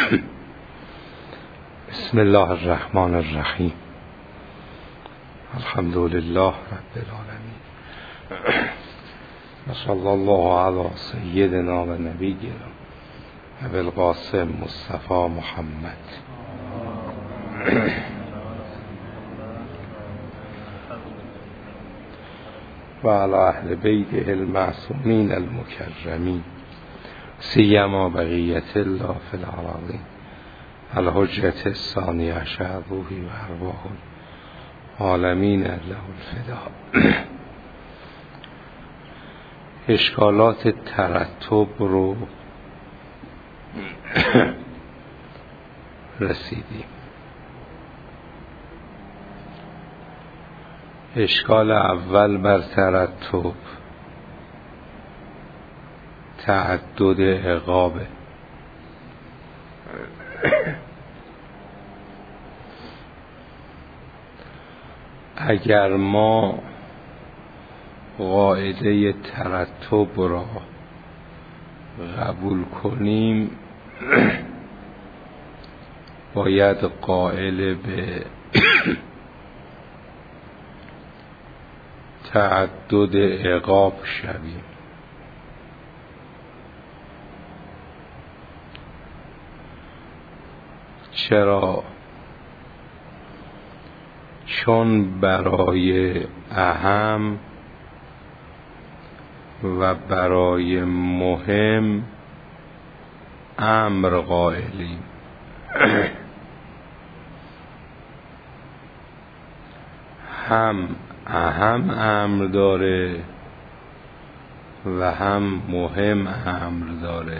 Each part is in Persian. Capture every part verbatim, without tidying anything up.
بسم الله الرحمن الرحیم. الحمد لله رب العالمین و صلی الله علی سیدنا و نبینا ابی القاسم مصطفی محمد و علی اهل بیته المعصومین المکرمین سیما بقیت الله فی الارضین الحجة الثانی عشر روحی و ارواح العالمین له الفدا. اشکالات ترتب رو رسیدیم. اشکال اول بر ترتب تعدد عقابه. اگر ما قاعده ترتب را قبول کنیم باید قائل به تعدد عقاب شویم. چرا؟ چون برای اهم و برای مهم امر قائلیم. هم اهم امر داره و هم مهم امر داره.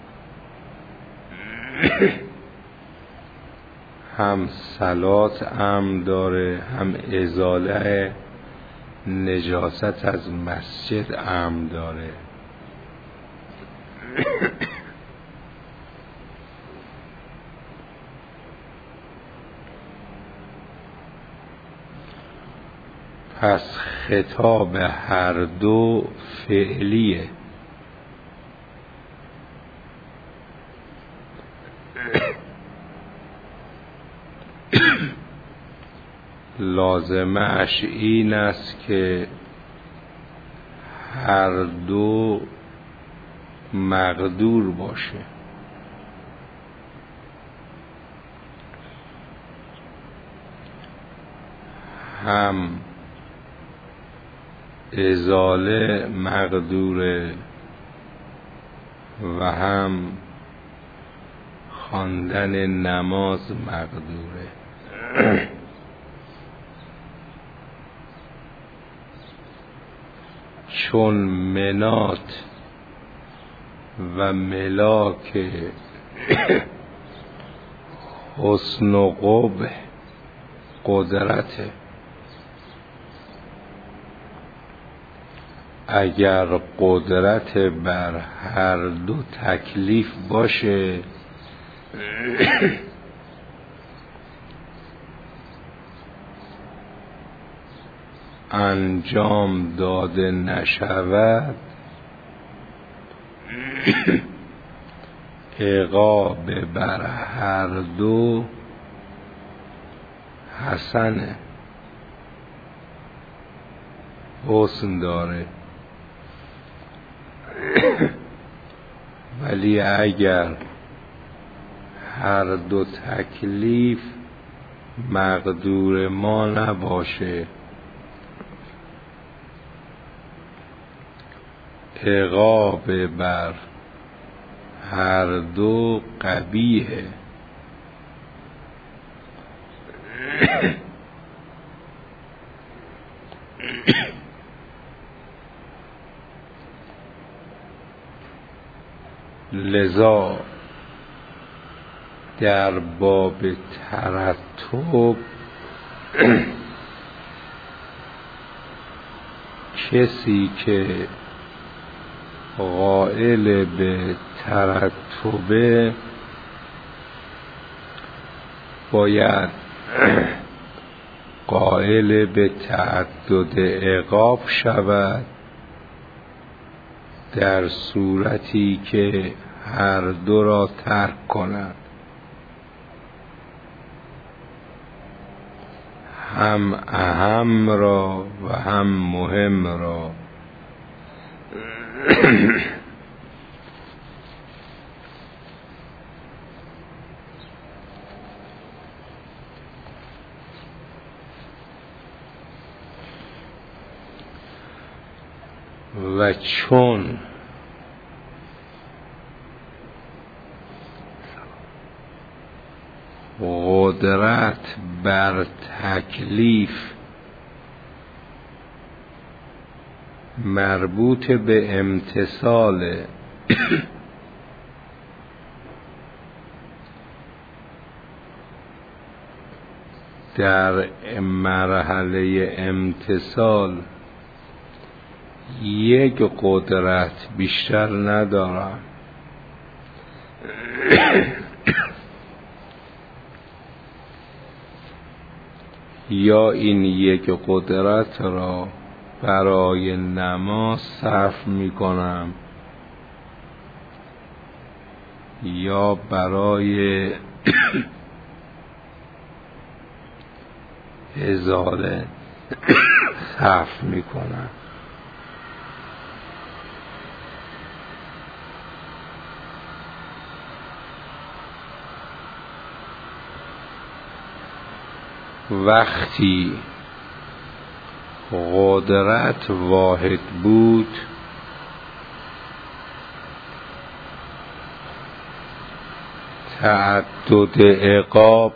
هم صلات امر داره، هم ازاله نجاست از مسجد امر داره. پس خطاب هر دو فعلیه. لازمه اش این است که هر دو مقدور باشه. هم ازاله مقدوره و هم خواندن نماز مقدوره. چون منات و ملاک حسن و قبح قدرته، اگر قدرت بر هر دو تکلیف باشه انجام داده نشود عقاب بر هر دو حسنه، حسن داره. ولی اگر هر دو تکلیف مقدور ما نباشه عقاب بر هر دو قبیحه. لذا در باب ترتب کسی که قائل به ترتب باید قائل به تعدد عقاب شود در صورتی که هر دو را ترک کند. هم اهم را و هم مهم را و چون قدرت بر تکلیف مربوط به امتثال در مرحله امتثال یک قدرت بیشتر ندارم یا این یک قدرت را برای نماز صرف می کنم یا برای ازاله صرف می کنم. وقتی قدرت واحد بود تعدد عقاب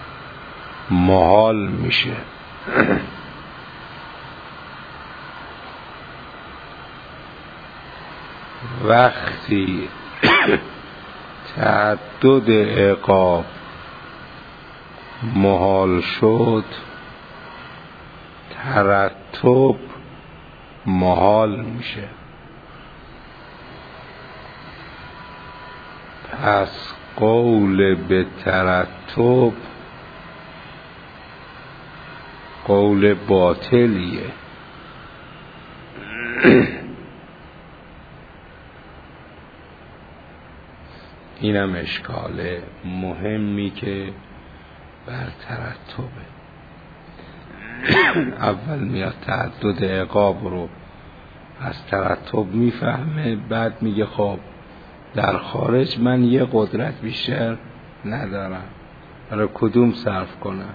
محال میشه. وقتی تعدد عقاب محال شد ترتب محال میشه. پس قول به ترتب قول باطلیه. اینم اشکال مهمی که بر ترتبه. اول میاد تعدد عقاب رو از ترتب میفهمه، بعد میگه خب در خارج من یه قدرت بیشتر ندارم، برای کدوم صرف کنم؟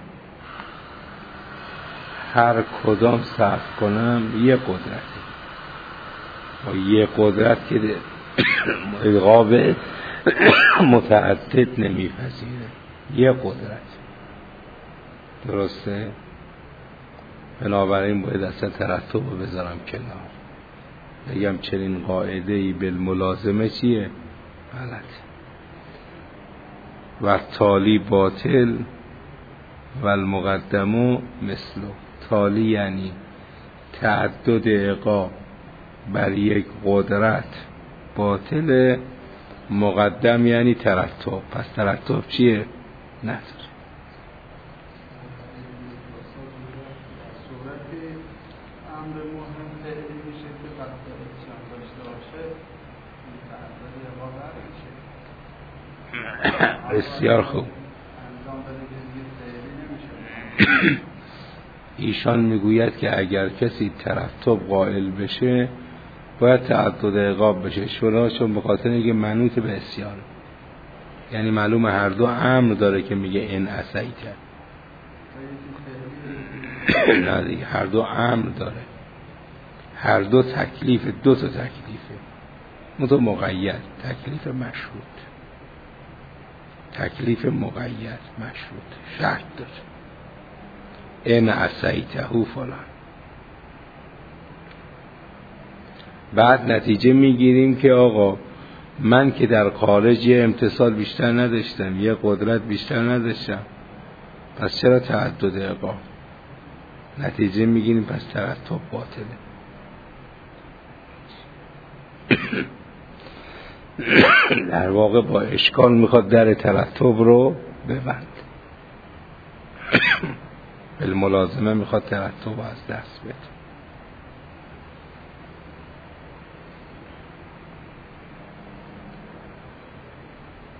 هر کدام صرف کنم یه قدرتی و یه قدرت که عقاب متعدد نمیپذیره، یه قدرت. درسته؟ بنابراین باید اصلا ترتب رو بذارم کنار، بگم چنین قاعده‌ای بالملازمه چیه؟ غلط. و تالی باطل و المقدمو مثلو. تالی یعنی تعدد عقاب بر یک قدرت باطل، مقدم یعنی ترتب. پس ترتب چیه؟ نداره. بسیار خوب. ایشان میگوید که اگر کسی ترتب قائل بشه باید تعدد عقاب بشه، چرا؟ چون به خاطر اینکه منوط به عصیان، یعنی معلوم هر دو امر داره که میگه ان عصیت. نه دیگه، هر دو امر داره، هر دو تکلیف، دو تا تکلیفه، متو مقید، تکلیف مشروط، تکلیف مقید مشروط، شرط داره. ان عصیته فلان. بعد نتیجه میگیریم که آقا من که در خارج یه امتثال بیشتر نداشتم، یه قدرت بیشتر نداشتم، پس چرا تعدد عقاب؟ نتیجه میگیریم پس ترتب باطله. در واقع با اشکال میخواد در ترتب رو ببند. بالملازمه میخواد ترتب از دست بده.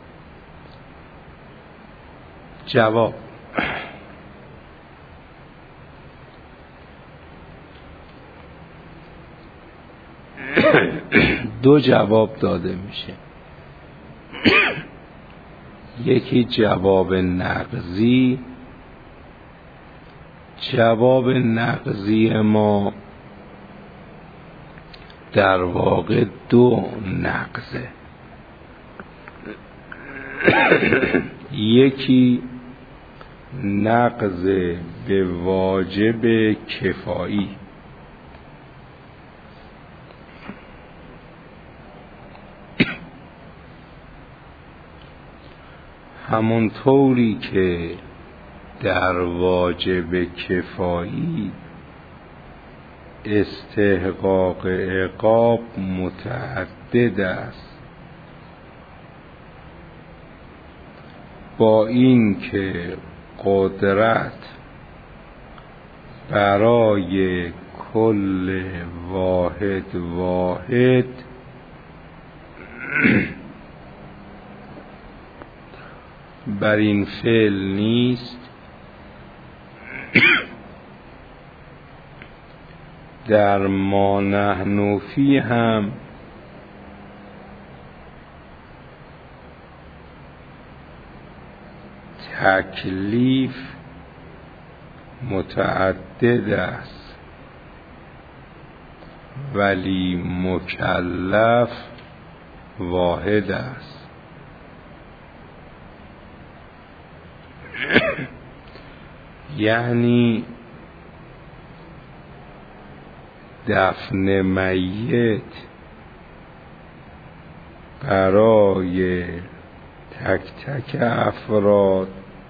جواب: دو جواب داده میشه. یکی جواب نقضی. جواب نقضی ما در واقع دو نقضه. یکی نقض به واجب کفایی، همونطوری که در واجب کفایی استحقاق عقاب متعدد است، با این که قدرت برای کل واحد واحد بر این فعل نیست، در ما نحن فی هم تکلیف متعدد است ولی مکلف واحد است. یعنی دفن میت برای تک تک افراد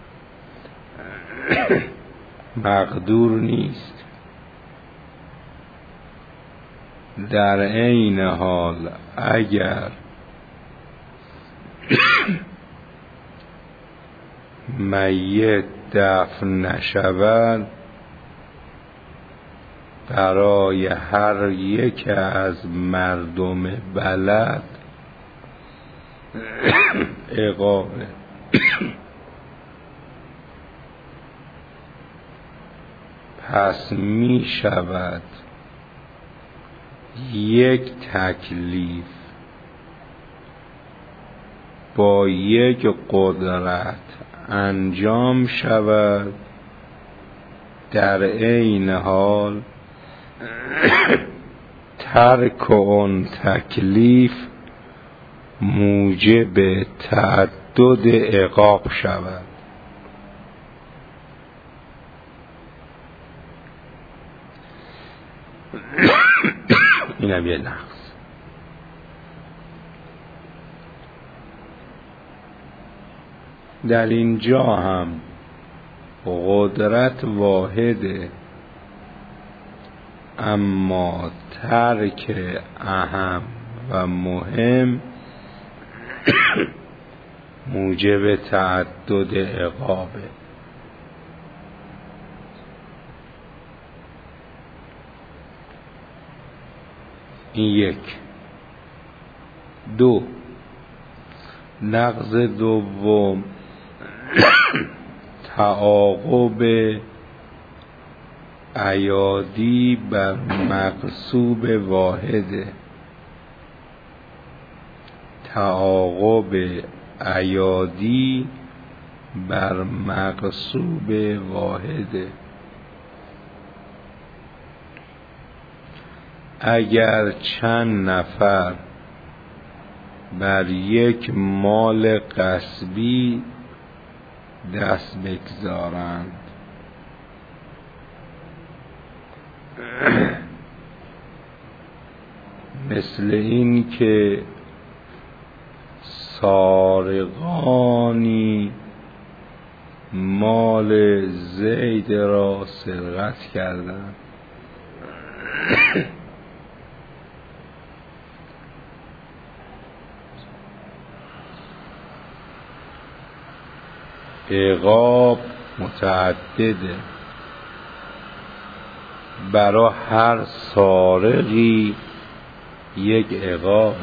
مقدور نیست، در عین حال اگر میت دفن نشود برای هر یک از مردم بلد عقابه. پس می شود یک تکلیف با یک قدرت انجام شود، در عین حال ترک اون تکلیف موجب تعدد عقاب شود. اینم یه نقص. در اینجا هم قدرت واحده، اما ترک اهم و مهم موجب تعدد عقابه. این یک. دو، نقض دوم تعاقب ایادی بر مغصوب واحده. تعاقب ایادی بر مغصوب واحده. اگر چند نفر بر یک مال غصبی دست بگذارند، مثل این که سارقانی مال زید را سرقت کردند، عقاب متعدده، برای هر سارقی یک عقابه.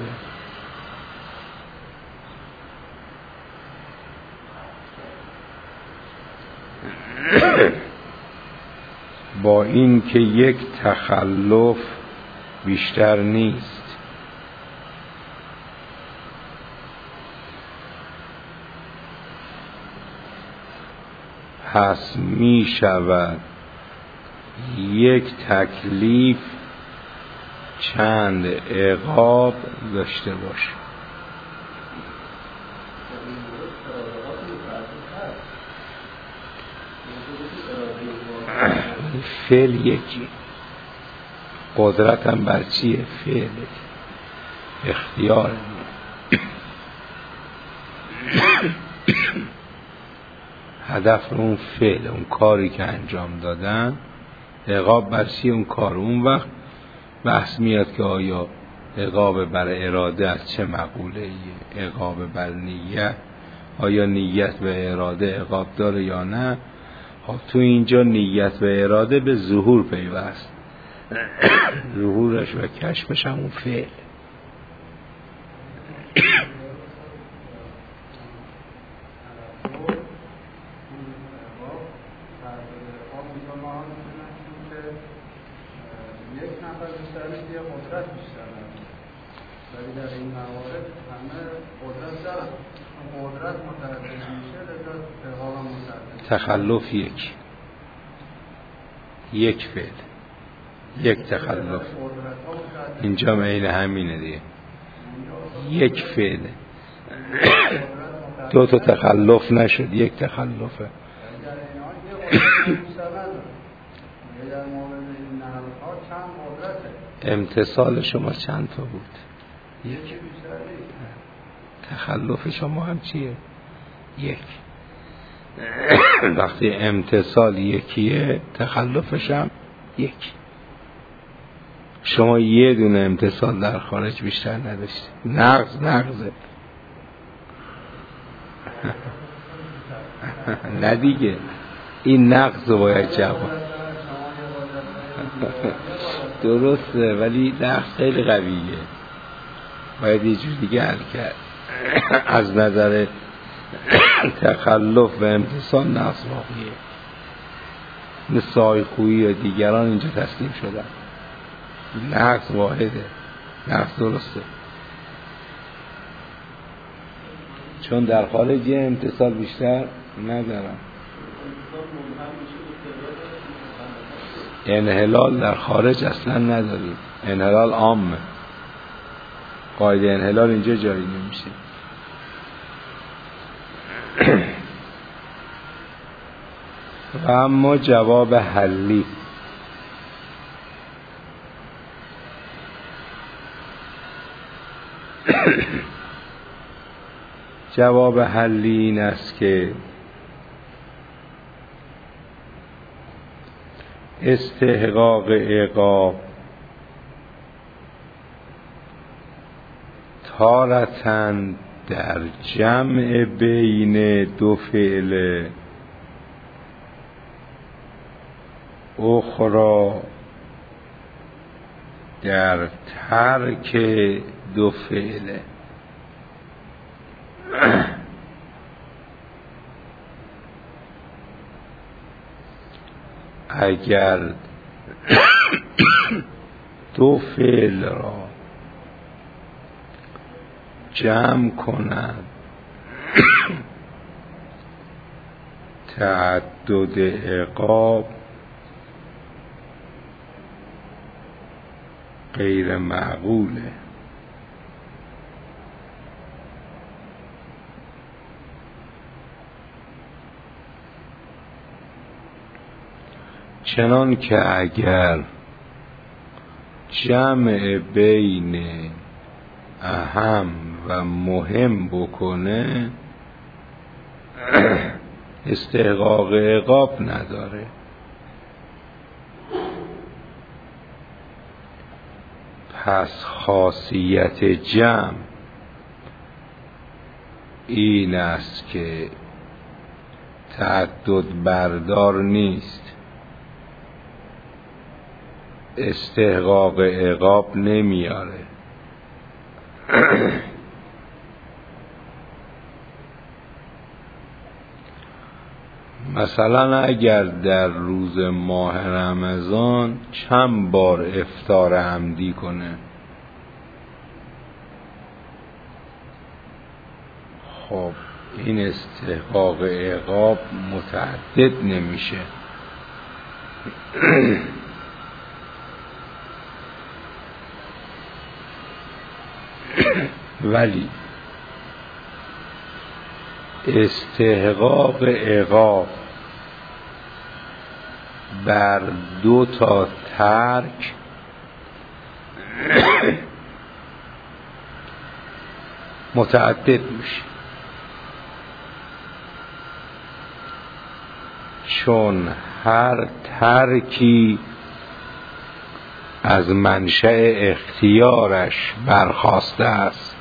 با این که یک تخلف بیشتر نیست، پس می شود یک تکلیف چند عقاب داشته باشه. فعل یکی، قدرتم بر چیه؟ فعل، اختیار. هدف اون فعل، اون کاری که انجام دادن. عقاب بر چیه اون کار؟ اون وقت بحث میاد که آیا عقاب بر اراده از چه مقوله ایه؟ عقاب بر نیت، آیا نیت به اراده عقاب داره یا نه؟ خب تو اینجا نیت به اراده به ظهور پیوست، ظهورش و کشفش همون فعل. تخلف یک، یک فعل، یک تخلف. اینجا عین همینه دیگه، یک فعل، دو تا تخلف نشد، یک تخلفه. امتصال شما چند تا بود؟ یک. تخلف شما هم چیه؟ یک. وقتی امتصال یکیه تخلفش هم یک. شما یه دونه امتصال در خارج بیشتر نداشتید. نقض نقضه. نه دیگه، این نقض رو باید جواب. درسته، ولی نقض خیلی قویه، باید یه جور دیگه حل کرد. از نظر تخلف و امتصال نقض واقعیه. مثل سایخویی و دیگران اینجا تسلیم شدن. نقض واحده، نقض درسته، چون در خارج یه امتصال بیشتر ندارم. انحلال در خارج اصلا نداریم، انحلال عامه، قاعده انحلال اینجا جاری نمیشه. و اما جواب حلی، جواب حلی این است که استحقاق عقاب تارتاً در جمع بین دو فعل، اخرى در ترک دو فعل. اگر دو فعل را جمع کند تعدد عقاب غیر معقوله. چنان که اگر جمع بین اهم و مهم بکنه استحقاق عقاب نداره. پس خاصیت جمع این است که تعدد بردار نیست، استحقاق عقاب نمیاره. مثلا اگر در روز ماه رمضان چند بار افطار عمدی کنه، خب این استحقاق عقاب متعدد نمیشه. ولی استحقاق عقاب بر دو تا ترک متعدد میشه، چون هر ترکی از منشأ اختیارش برخاسته است.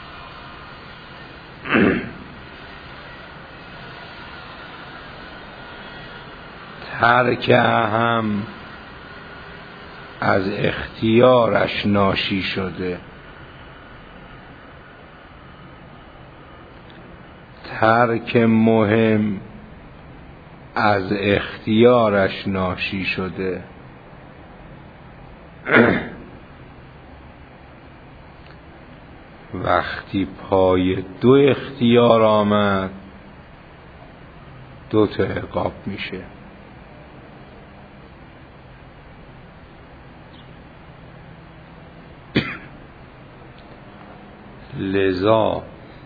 ترک اهم از اختیارش ناشی شده، ترک مهم از اختیارش ناشی شده. وقتی پای دو اختیار آمد دو تا عقاب میشه. لذا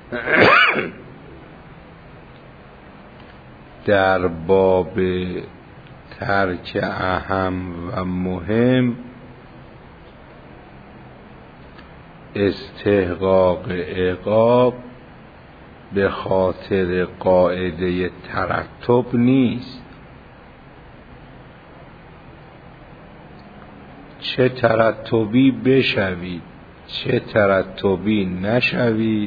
در باب ترک اهم و مهم استحقاق عقاب به خاطر قاعده ترتب نیست. چه ترتبی بشوید چه ترتبی نشوید،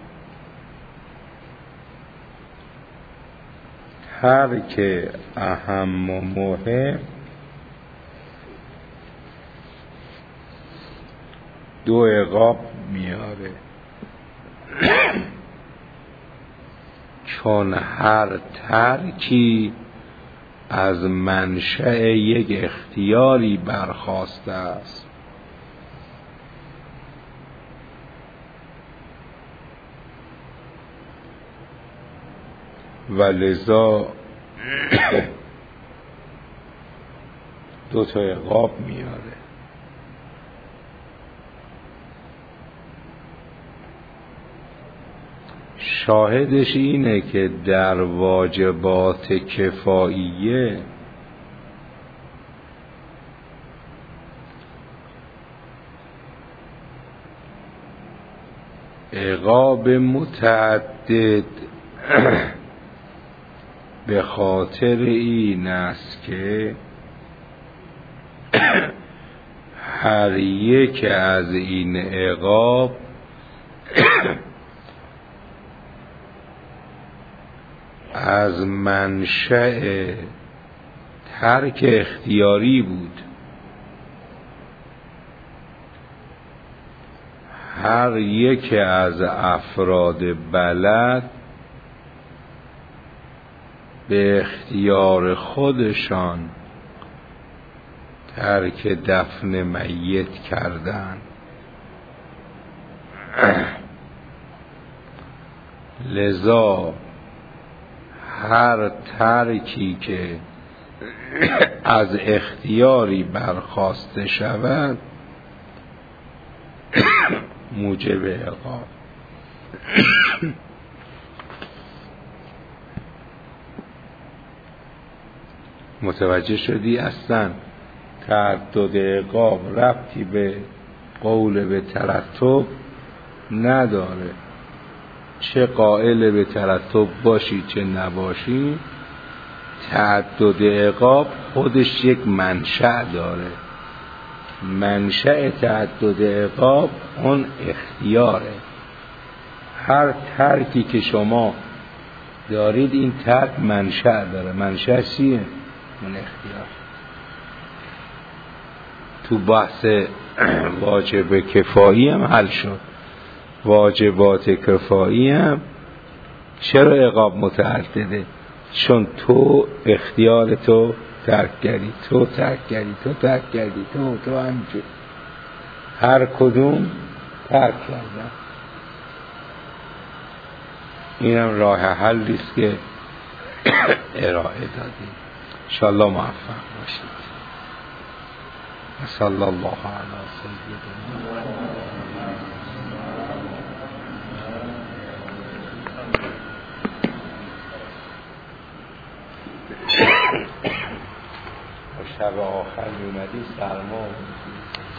ترک اهم و مهم دو عقاب میاره، چون هر ترکی از منشأ یک اختیاری برخاسته است. و لذا دو تا عقاب میاره. شاهدش اینه که در واجبات کفاییه عقاب متعدد به خاطر این است که هر یک از این عقاب از منشأ ترک اختیاری بود. هر یک از افراد بلد به اختیار خودشان ترک دفن میت کردند. لذا هر ترکی که از اختیاری برخاسته شود موجب عقاب. متوجه شدی؟ اصلا تعدد عقاب ربطی به قول به ترتب نداره. چه قائل به ترتب باشی چه نباشی، تعدد عقاب خودش یک منشأ داره. منشأ تعدد عقاب اون اختیاره. هر ترکی که شما دارید این ترک منشأ داره. منشأ چیه؟ اون اختیار. تو بحث واجب کفایی هم حل شد. واجبات کفایی هم چرا عقاب متعدده؟ چون تو اختیار تو ترک کردی، تو ترک کردی، تو ترک کردی، تو تو همینجور هر کدوم ترک کردن. اینم راه حلی است که ارائه دادیم. انشاءالله موفق باشید. صلی الله علی سیدنا شب آخر میومدی سرما